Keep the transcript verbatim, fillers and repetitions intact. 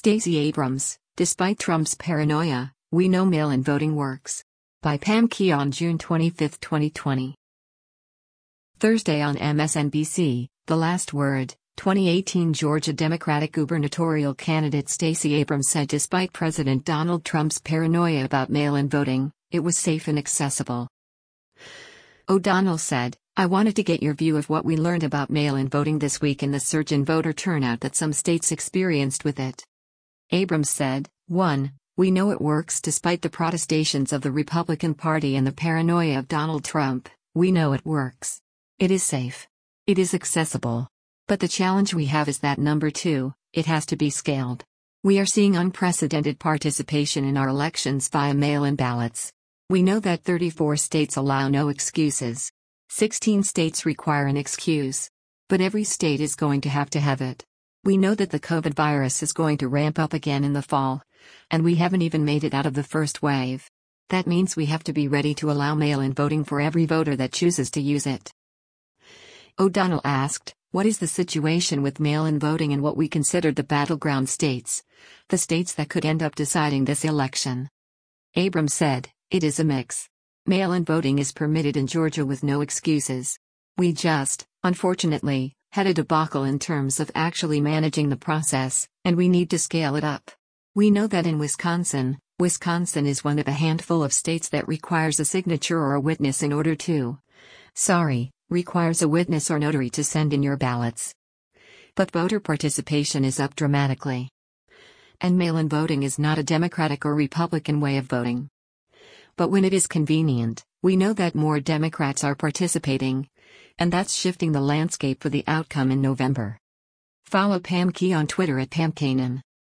Stacey Abrams, despite Trump's paranoia, we know mail-in voting works. By Pam Keon, June twenty-fifth, twenty twenty. Thursday on M S N B C, The Last Word, twenty eighteen Georgia Democratic gubernatorial candidate Stacey Abrams said despite President Donald Trump's paranoia about mail-in voting, it was safe and accessible. O'Donnell said, "I wanted to get your view of what we learned about mail-in voting this week and the surge in voter turnout that some states experienced with it." Abrams said, one. We know it works despite the protestations of the Republican Party and the paranoia of Donald Trump. We know it works. It is safe. It is accessible. But the challenge we have is that number two, it has to be scaled. We are seeing unprecedented participation in our elections via mail-in ballots. We know that thirty-four states allow no excuses. sixteen states require an excuse. But every state is going to have to have it. We know that the COVID virus is going to ramp up again in the fall. And we haven't even made it out of the first wave. That means we have to be ready to allow mail-in voting for every voter that chooses to use it. O'Donnell asked, what is the situation with mail-in voting in what we considered the battleground states, the states that could end up deciding this election? Abrams said, it is a mix. Mail-in voting is permitted in Georgia with no excuses. We just, unfortunately, had a debacle in terms of actually managing the process, and we need to scale it up. We know that in Wisconsin, Wisconsin is one of a handful of states that requires a signature or a witness in order to, sorry, requires a witness or notary to send in your ballots. But voter participation is up dramatically. And mail-in voting is not a Democratic or Republican way of voting. But when it is convenient, we know that more Democrats are participating, and that's shifting the landscape for the outcome in November. Follow Pam Keon on Twitter at Pam Keon.